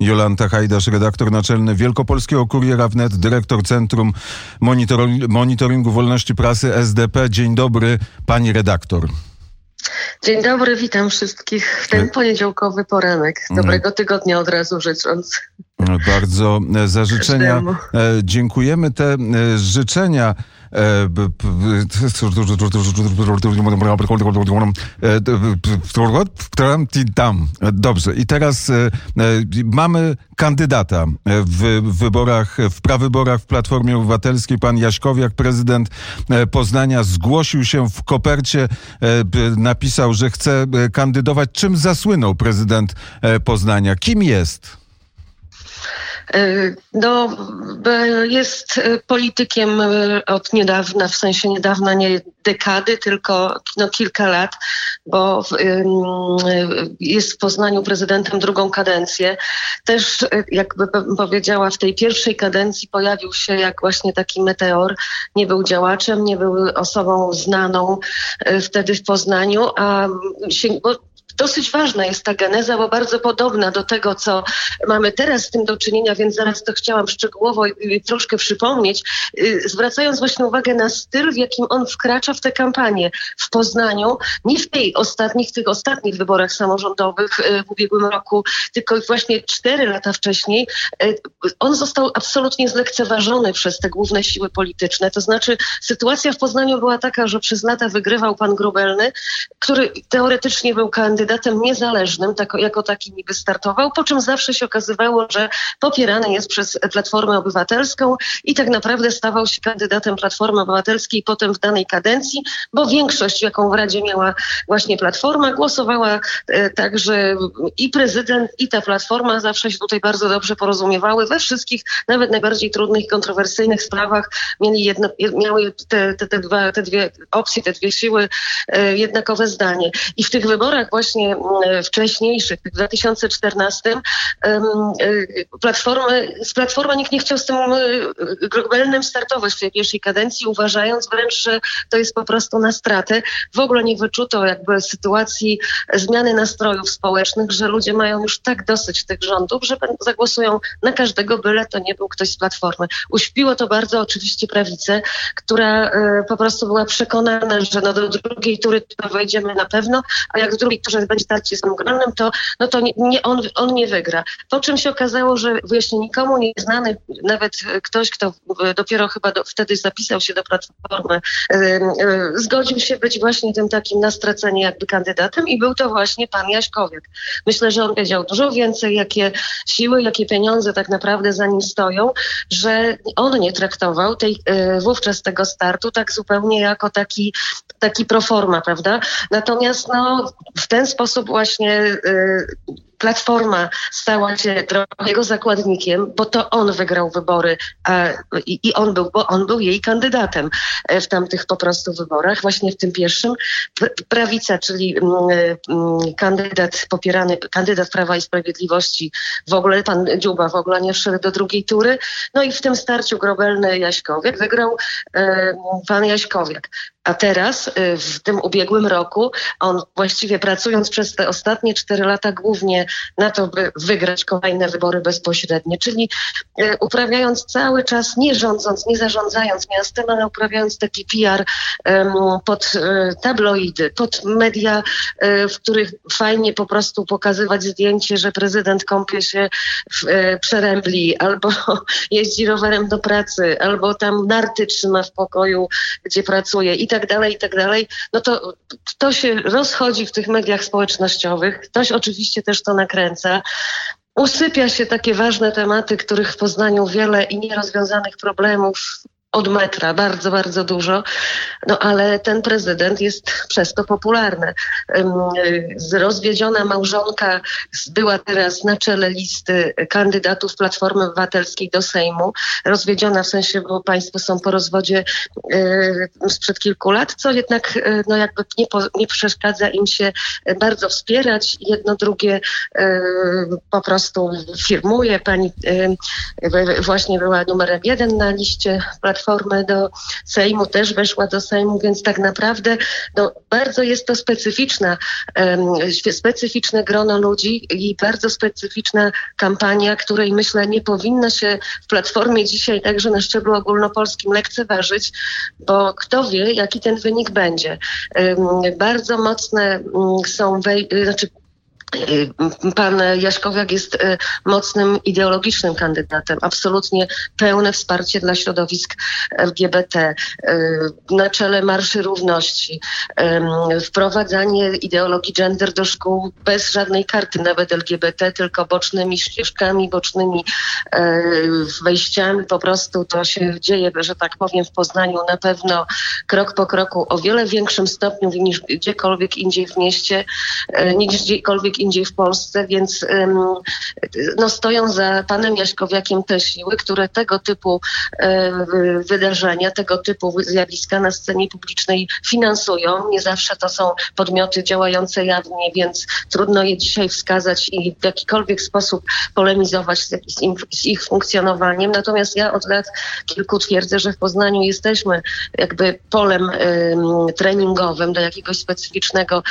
Jolanta Hajdasz, redaktor naczelny Wielkopolskiego Kuriera Wnet, dyrektor Centrum Monitoringu Wolności Prasy SDP. Dzień dobry, pani redaktor. Dzień dobry, witam wszystkich w ten poniedziałkowy poranek. Dobrego tygodnia od razu życząc. Bardzo za życzenia dziękujemy. Te życzenia Dobrze. I teraz mamy kandydata w prawyborach w Platformie Obywatelskiej. Pan Jaśkowiak, prezydent Poznania, zgłosił się w kopercie, napisał, że chce kandydować. Czym zasłynął prezydent Poznania? Kim jest? No, jest politykiem od niedawna, w sensie niedawna, nie dekady, tylko kilka lat, bo jest w Poznaniu prezydentem drugą kadencję. Też, jakby powiedziała, w tej pierwszej kadencji pojawił się jak właśnie taki meteor. Nie był działaczem, nie był osobą znaną wtedy w Poznaniu, dosyć ważna jest ta geneza, bo bardzo podobna do tego, co mamy teraz z tym do czynienia, więc zaraz to chciałam szczegółowo troszkę przypomnieć, zwracając właśnie uwagę na styl, w jakim on wkracza w tę kampanię w Poznaniu, nie w tych ostatnich wyborach samorządowych w ubiegłym roku, tylko właśnie 4 lata wcześniej. On został absolutnie zlekceważony przez te główne siły polityczne. To znaczy sytuacja w Poznaniu była taka, że przez lata wygrywał pan Grubelny, który teoretycznie był kandydatem niezależnym, jako taki niby startował, po czym zawsze się okazywało, że popierany jest przez Platformę Obywatelską i tak naprawdę stawał się kandydatem Platformy Obywatelskiej potem w danej kadencji, bo większość, jaką w Radzie miała właśnie Platforma, głosowała tak, że i prezydent, i ta Platforma zawsze się tutaj bardzo dobrze porozumiewały we wszystkich, nawet najbardziej trudnych i kontrowersyjnych sprawach. Miały te dwie opcje, te dwie siły jednakowe zdanie. I w tych wyborach właśnie wcześniejszych, w 2014, Platforma nikt nie chciał z tym Grubelnym startować w tej pierwszej kadencji, uważając wręcz, że to jest po prostu na stratę. W ogóle nie wyczuto jakby sytuacji zmiany nastrojów społecznych, że ludzie mają już tak dosyć tych rządów, że zagłosują na każdego, byle to nie był ktoś z Platformy. Uśpiło to bardzo oczywiście prawicę, która po prostu była przekonana, że do drugiej tury to wejdziemy na pewno, a jak w drugiej turze będzie starcie z Grubelnym, to on nie wygra. Po czym się okazało, że właśnie nikomu nieznany, nawet ktoś, kto dopiero chyba wtedy zapisał się do Platformy, zgodził się być właśnie tym takim na stracenie jakby kandydatem i był to właśnie pan Jaśkowiak. Myślę, że on wiedział dużo więcej, jakie siły, jakie pieniądze tak naprawdę za nim stoją, że on nie traktował wówczas tego startu tak zupełnie jako taki proforma, prawda? Natomiast w ten sposób właśnie Platforma stała się trochę jego zakładnikiem, bo to on wygrał wybory bo on był jej kandydatem w tamtych po prostu wyborach, właśnie w tym pierwszym. Prawica, czyli kandydat Prawa i Sprawiedliwości, w ogóle pan Dziuba w ogóle nie wszedł do drugiej tury. No i w tym starciu Grubelny-Jaśkowiak wygrał pan Jaśkowiak. A teraz w tym ubiegłym roku on właściwie pracując przez te ostatnie 4 lata głównie na to, by wygrać kolejne wybory bezpośrednie, czyli uprawiając cały czas, nie rządząc, nie zarządzając miastem, ale uprawiając taki PR pod tabloidy, pod media, w których fajnie po prostu pokazywać zdjęcie, że prezydent kąpie się w Przerębli, albo jeździ rowerem do pracy, albo tam narty trzyma w pokoju, gdzie pracuje i tak dalej, no to się rozchodzi w tych mediach społecznościowych. Ktoś oczywiście też to nakręca. Usypia się takie ważne tematy, których w Poznaniu wiele i nierozwiązanych problemów od metra, bardzo, bardzo dużo. No ale ten prezydent jest przez to popularny. Rozwiedziona małżonka była teraz na czele listy kandydatów Platformy Obywatelskiej do Sejmu. Rozwiedziona w sensie, bo państwo są po rozwodzie sprzed kilku lat, co jednak jakby nie przeszkadza im się bardzo wspierać. Jedno drugie po prostu firmuje. Pani właśnie była numerem 1 na liście Platformy Platformy do Sejmu, też weszła do Sejmu, więc tak naprawdę bardzo jest to specyficzne grono ludzi i bardzo specyficzna kampania, której myślę nie powinno się w Platformie dzisiaj także na szczeblu ogólnopolskim lekceważyć, bo kto wie, jaki ten wynik będzie. Bardzo mocne są, pan Jaśkowiak jest mocnym ideologicznym kandydatem. Absolutnie pełne wsparcie dla środowisk LGBT. Na czele Marszy Równości. Wprowadzanie ideologii gender do szkół bez żadnej karty, nawet LGBT, tylko bocznymi ścieżkami, bocznymi wejściami. Po prostu to się dzieje, że tak powiem, w Poznaniu na pewno krok po kroku o wiele większym stopniu niż gdziekolwiek indziej w mieście, niż gdziekolwiek indziej w Polsce, więc stoją za panem Jaśkowiakiem te siły, które tego typu wydarzenia, tego typu zjawiska na scenie publicznej finansują. Nie zawsze to są podmioty działające jawnie, więc trudno je dzisiaj wskazać i w jakikolwiek sposób polemizować z ich funkcjonowaniem. Natomiast ja od lat kilku twierdzę, że w Poznaniu jesteśmy jakby polem treningowym do jakiegoś specyficznego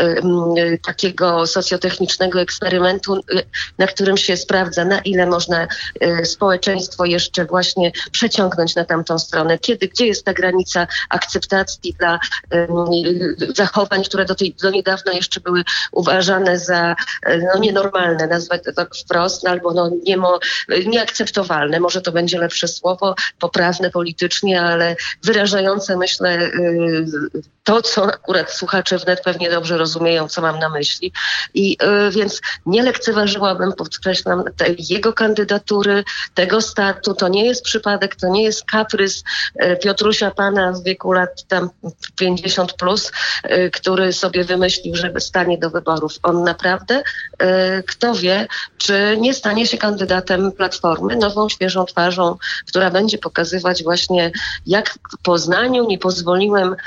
takiego socjotechnicznego eksperymentu, na którym się sprawdza, na ile można społeczeństwo jeszcze właśnie przeciągnąć na tamtą stronę. Gdzie jest ta granica akceptacji dla zachowań, które do niedawna jeszcze były uważane za nienormalne, nazwać to tak wprost, albo nieakceptowalne. Może to będzie lepsze słowo, poprawne politycznie, ale wyrażające, myślę, to, co akurat słuchacze wnet pewnie dobrze rozumieją, co mam na myśli. I więc nie lekceważyłabym, podkreślam, jego kandydatury, tego startu. To nie jest przypadek, to nie jest kaprys Piotrusia pana w wieku lat tam 50 plus, który sobie wymyślił, żeby stanie do wyborów. On naprawdę, kto wie, czy nie stanie się kandydatem Platformy, nową, świeżą twarzą, która będzie pokazywać właśnie, jak w Poznaniu nie pozwoliłem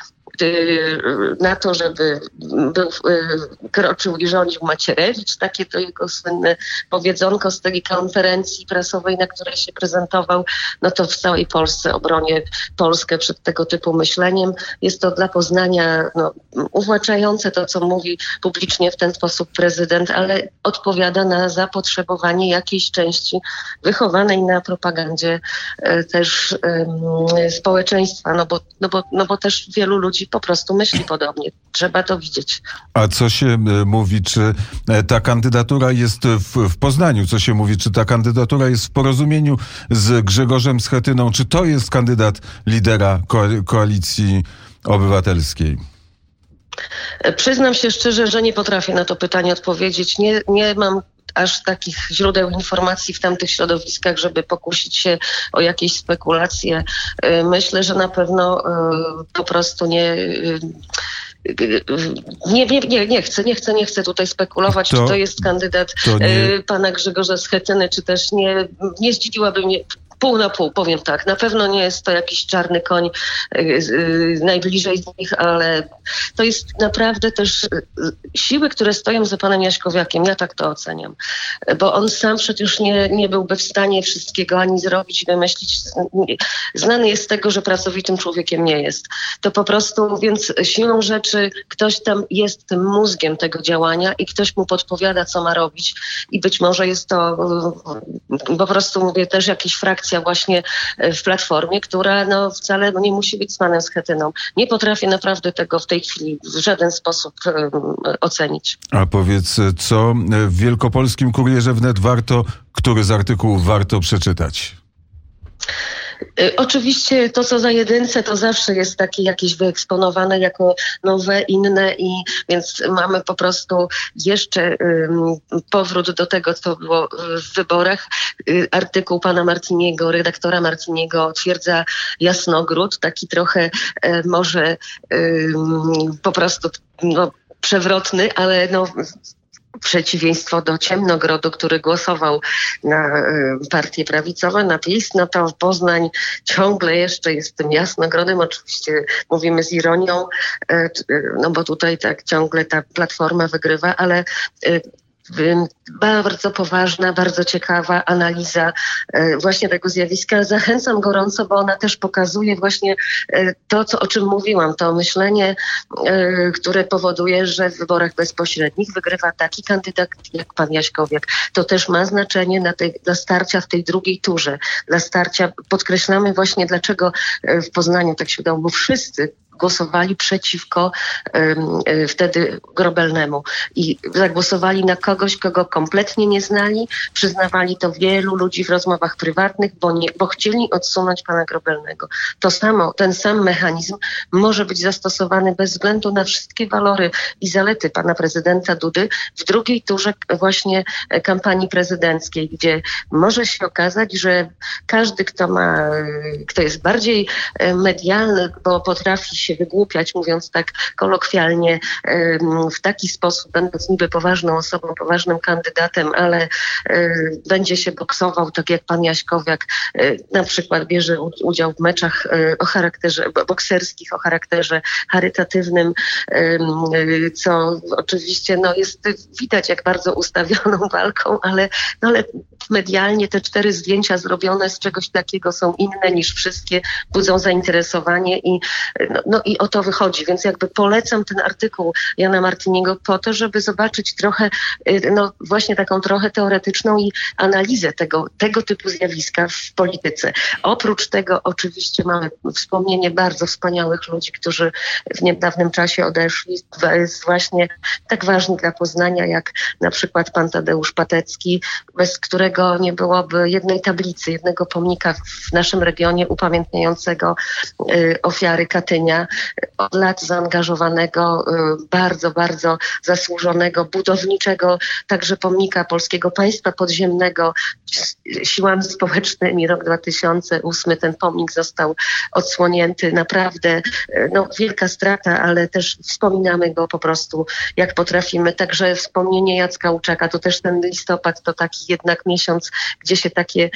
na to, żeby kroczył i rządził Macierewicz. Takie to jego słynne powiedzonko z tej konferencji prasowej, na której się prezentował. To w całej Polsce obronię Polskę przed tego typu myśleniem. Jest to dla Poznania uwłaczające to, co mówi publicznie w ten sposób prezydent, ale odpowiada na zapotrzebowanie jakiejś części wychowanej na propagandzie też społeczeństwa, bo też wielu ludzi po prostu myśli podobnie. Trzeba to widzieć. A co się mówi, czy ta kandydatura jest w Poznaniu? Co się mówi, czy ta kandydatura jest w porozumieniu z Grzegorzem Schetyną? Czy to jest kandydat lidera Koalicji Obywatelskiej? Przyznam się szczerze, że nie potrafię na to pytanie odpowiedzieć. Nie mam aż takich źródeł informacji w tamtych środowiskach, żeby pokusić się o jakieś spekulacje. Myślę, że na pewno po prostu nie chcę tutaj spekulować, czy to jest kandydat pana Grzegorza Schetyny, czy też nie zdziwiłaby mnie. Pół na pół, powiem tak. Na pewno nie jest to jakiś czarny koń najbliżej z nich, ale to jest naprawdę też siły, które stoją za panem Jaśkowiakiem. Ja tak to oceniam. Bo on sam przecież nie byłby w stanie wszystkiego ani zrobić, wymyślić. Znany jest z tego, że pracowitym człowiekiem nie jest. To po prostu, więc siłą rzeczy ktoś tam jest tym mózgiem tego działania i ktoś mu podpowiada, co ma robić. I być może jest to po prostu, mówię, też jakiś frakcja właśnie w Platformie, która wcale nie musi być z panem Schetyną. Nie potrafię naprawdę tego w tej chwili w żaden sposób ocenić. A powiedz, co w Wielkopolskim Kurierze Wnet który z artykułów warto przeczytać? Oczywiście to, co za jedynce, to zawsze jest takie jakieś wyeksponowane jako nowe, inne i więc mamy po prostu jeszcze powrót do tego, co było w wyborach. Artykuł pana Martiniego, redaktora Martiniego twierdza Jasnogród, taki trochę może po prostu przewrotny, ale przeciwieństwo do Ciemnogrodu, który głosował na partie prawicowe, na PiS, to Poznań ciągle jeszcze jest tym Jasnogrodem. Oczywiście mówimy z ironią, bo tutaj tak ciągle ta Platforma wygrywa, ale bardzo poważna, bardzo ciekawa analiza właśnie tego zjawiska. Zachęcam gorąco, bo ona też pokazuje właśnie to, o czym mówiłam, to myślenie, które powoduje, że w wyborach bezpośrednich wygrywa taki kandydat jak pan Jaśkowiak. To też ma znaczenie dla starcia w tej drugiej turze. Dla starcia podkreślamy właśnie, dlaczego w Poznaniu tak się udało, bo wszyscy głosowali przeciwko wtedy Grobelnemu i zagłosowali na kogoś, kogo kompletnie nie znali. Przyznawali to wielu ludzi w rozmowach prywatnych, bo chcieli odsunąć pana Grobelnego. Ten sam mechanizm może być zastosowany bez względu na wszystkie walory i zalety pana prezydenta Dudy w drugiej turze właśnie kampanii prezydenckiej, gdzie może się okazać, że każdy, kto jest bardziej medialny, bo potrafi się wygłupiać, mówiąc tak kolokwialnie, w taki sposób, będąc niby poważną osobą, poważnym kandydatem, ale będzie się boksował, tak jak pan Jaśkowiak na przykład bierze udział w meczach o charakterze bokserskich, o charakterze charytatywnym, co oczywiście jest widać jak bardzo ustawioną walką, ale medialnie te 4 zdjęcia zrobione z czegoś takiego są inne niż wszystkie, budzą zainteresowanie i o to wychodzi. Więc jakby polecam ten artykuł Jana Martiniego po to, żeby zobaczyć trochę, właśnie taką trochę teoretyczną i analizę tego typu zjawiska w polityce. Oprócz tego oczywiście mamy wspomnienie bardzo wspaniałych ludzi, którzy w niedawnym czasie odeszli. Jest właśnie tak ważny dla Poznania, jak na przykład pan Tadeusz Patecki, bez którego nie byłoby jednej tablicy, jednego pomnika w naszym regionie upamiętniającego ofiary Katynia. Od lat zaangażowanego, bardzo, bardzo zasłużonego, budowniczego także pomnika polskiego państwa podziemnego siłami społecznymi. Rok 2008 ten pomnik został odsłonięty. Naprawdę wielka strata, ale też wspominamy go po prostu jak potrafimy. Także wspomnienie Jacka Łuczaka, to też ten listopad to taki jednak miesiąc, gdzie się takie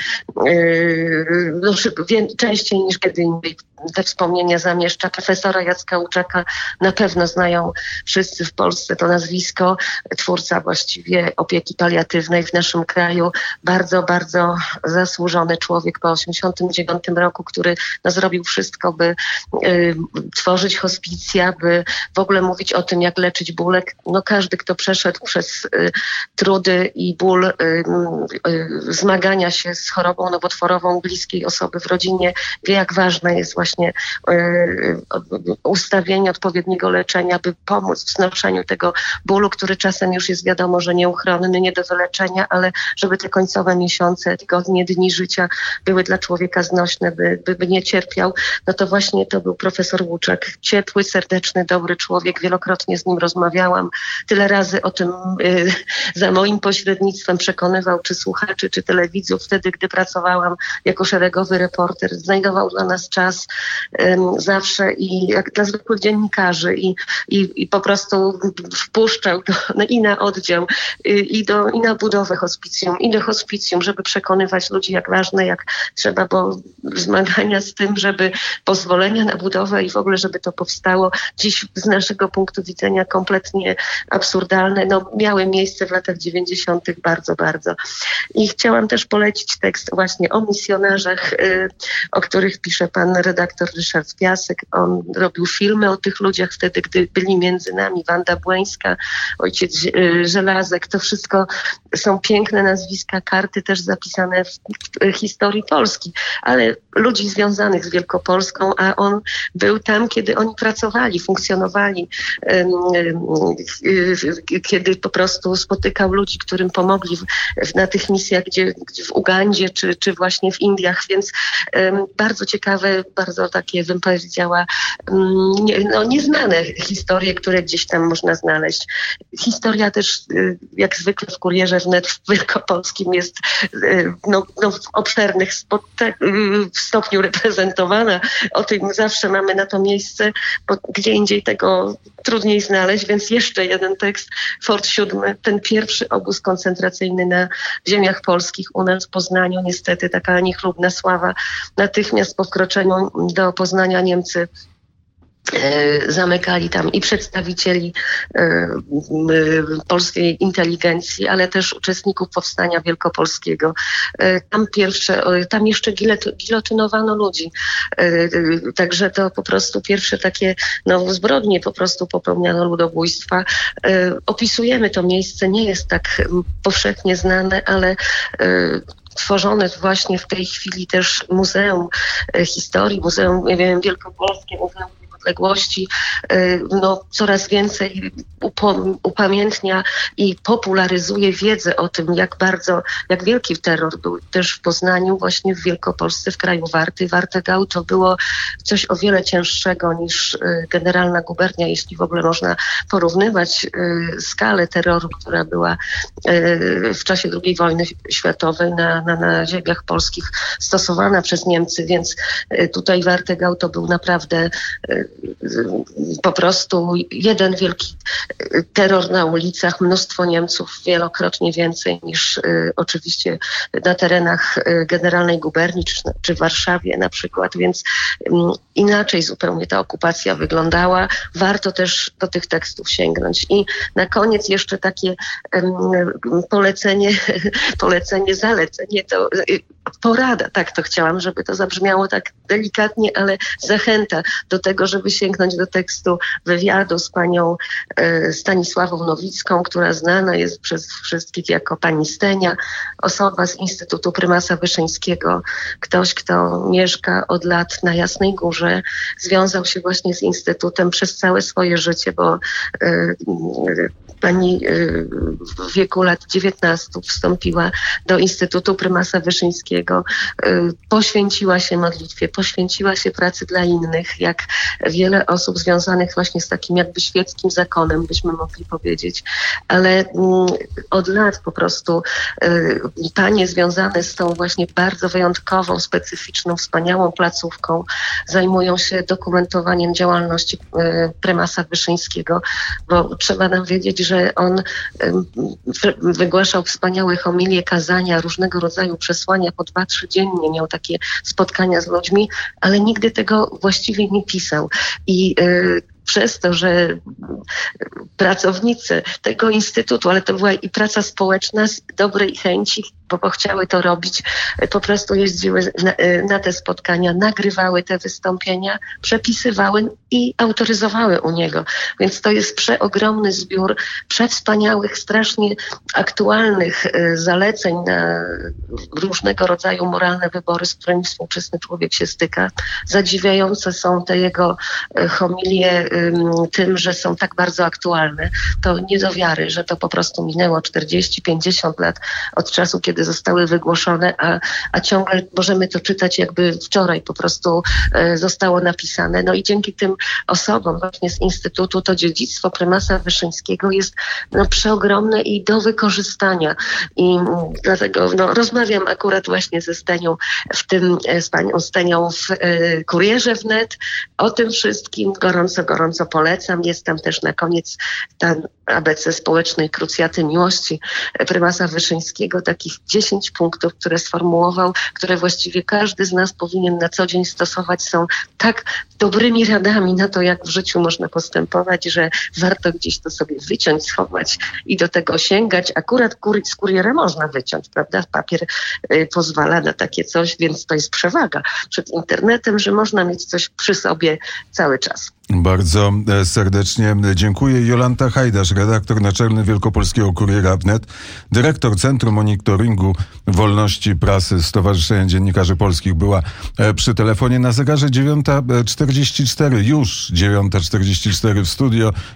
częściej niż kiedy indziej te wspomnienia zamieszcza. Profesora Jacka Łuczaka na pewno znają wszyscy w Polsce to nazwisko, twórca właściwie opieki paliatywnej w naszym kraju, bardzo, bardzo zasłużony człowiek po 1989 roku, który zrobił wszystko, by tworzyć hospicja, by w ogóle mówić o tym, jak leczyć ból. Każdy, kto przeszedł przez trudy i ból zmagania się z chorobą nowotworową bliskiej osoby w rodzinie, wie, jak ważne jest właśnie ustawienie odpowiedniego leczenia, by pomóc w znoszeniu tego bólu, który czasem już jest wiadomo, że nieuchronny, nie do wyleczenia, ale żeby te końcowe miesiące, tygodnie, dni życia były dla człowieka znośne, by nie cierpiał. To właśnie to był profesor Łuczak. Ciepły, serdeczny, dobry człowiek. Wielokrotnie z nim rozmawiałam. Tyle razy o tym za moim pośrednictwem przekonywał czy słuchaczy, czy telewidzów. Wtedy, gdy pracowałam jako szeregowy reporter, znajdował dla nas czas zawsze i jak dla zwykłych dziennikarzy i po prostu wpuszczał i na oddział, i na budowę hospicjum, i do hospicjum, żeby przekonywać ludzi, jak ważne, jak trzeba, bo zmagania z tym, żeby pozwolenia na budowę i w ogóle, żeby to powstało, dziś z naszego punktu widzenia kompletnie absurdalne, miały miejsce w latach 90. bardzo, bardzo. I chciałam też polecić tekst właśnie o misjonarzach, o których pisze pan redaktor Ryszard Piasek. On robił filmy o tych ludziach wtedy, gdy byli między nami. Wanda Błeńska, ojciec Żelazek. To wszystko są piękne nazwiska, karty też zapisane w historii Polski, ale ludzi związanych z Wielkopolską, a on był tam, kiedy oni pracowali, funkcjonowali, kiedy po prostu spotykał ludzi, którym pomogli na tych misjach, gdzie w Ugandzie, czy właśnie w Indiach, więc bardzo ciekawe, bardzo takie, bym powiedziała, nieznane historie, które gdzieś tam można znaleźć. Historia też, jak zwykle w Kurierze Wnet w Wielkopolskim jest w obszernych w stopniu reprezentowana. O tym zawsze mamy na to miejsce, bo gdzie indziej tego trudniej znaleźć, więc jeszcze jeden tekst. Fort 7, ten pierwszy obóz koncentracyjny na ziemiach polskich u nas w Poznaniu. Niestety taka niechlubna sława. Natychmiast po wkroczeniu do Poznania Niemcy Zamykali tam i przedstawicieli polskiej inteligencji, ale też uczestników Powstania Wielkopolskiego. Tam jeszcze gilotynowano ludzi. Także to po prostu pierwsze takie zbrodnie po prostu popełniano ludobójstwa. Opisujemy to miejsce, nie jest tak powszechnie znane, ale tworzone właśnie w tej chwili też Muzeum Historii, Muzeum Wielkopolskie, Muzeum Niepodległości, coraz więcej upamiętnia i popularyzuje wiedzę o tym, jak wielki terror był też w Poznaniu, właśnie w Wielkopolsce, w kraju Warty. Wartegau to było coś o wiele cięższego niż generalna gubernia, jeśli w ogóle można porównywać skalę terroru, która była w czasie II wojny światowej na ziemiach polskich stosowana przez Niemcy, więc tutaj Wartegau to był naprawdę po prostu jeden wielki terror na ulicach, mnóstwo Niemców, wielokrotnie więcej niż oczywiście na terenach generalnej guberni czy w Warszawie na przykład, więc inaczej zupełnie ta okupacja wyglądała. Warto też do tych tekstów sięgnąć. I na koniec jeszcze takie zalecenie, to porada, tak to chciałam, żeby to zabrzmiało tak delikatnie, ale zachęta do tego, żeby sięgnąć do tekstu wywiadu z panią Stanisławą Nowicką, która znana jest przez wszystkich jako pani Stenia, osoba z Instytutu Prymasa Wyszyńskiego, ktoś, kto mieszka od lat na Jasnej Górze, związał się właśnie z Instytutem przez całe swoje życie, bo pani w wieku lat 19 wstąpiła do Instytutu Prymasa Wyszyńskiego, poświęciła się modlitwie, poświęciła się pracy dla innych, jak wiele osób związanych właśnie z takim jakby świeckim zakonem, byśmy mogli powiedzieć, ale od lat po prostu panie związane z tą właśnie bardzo wyjątkową, specyficzną, wspaniałą placówką zajmują się dokumentowaniem działalności prymasa Wyszyńskiego, bo trzeba nam wiedzieć, że on wygłaszał wspaniałe homilie, kazania, różnego rodzaju przesłania po 2-3 dziennie, miał takie spotkania z ludźmi, ale nigdy tego właściwie nie pisał. I przez to, że pracownicy tego instytutu, ale to była i praca społeczna z dobrej chęci, bo chciały to robić, po prostu jeździły na te spotkania, nagrywały te wystąpienia, przepisywały i autoryzowały u niego. Więc to jest przeogromny zbiór przewspaniałych, strasznie aktualnych zaleceń na różnego rodzaju moralne wybory, z którymi współczesny człowiek się styka. Zadziwiające są te jego homilie tym, że są tak bardzo aktualne. To nie do wiary, że to po prostu minęło 40-50 lat od czasu, kiedy zostały wygłoszone, a ciągle możemy to czytać jakby wczoraj po prostu zostało napisane. No i dzięki tym osobom właśnie z Instytutu to dziedzictwo prymasa Wyszyńskiego jest przeogromne i do wykorzystania. I dlatego rozmawiam akurat właśnie ze Stenią z panią Stenią w Kurierze Wnet o tym wszystkim. Gorąco polecam. Jest tam też na koniec ta ABC społecznej krucjaty miłości prymasa Wyszyńskiego, takich 10 punktów, które sformułował, które właściwie każdy z nas powinien na co dzień stosować, są tak dobrymi radami na to, jak w życiu można postępować, że warto gdzieś to sobie wyciąć, schować i do tego sięgać. Akurat z kuriera można wyciąć, prawda? Papier pozwala na takie coś, więc to jest przewaga przed internetem, że można mieć coś przy sobie cały czas. Bardzo serdecznie dziękuję. Jolanta Hajdasz, redaktor naczelny Wielkopolskiego Kuriera Wnet, dyrektor Centrum Monitoringu Wolności Prasy Stowarzyszenia Dziennikarzy Polskich, była przy telefonie. Na zegarze 9:44, już 9:44 w studio.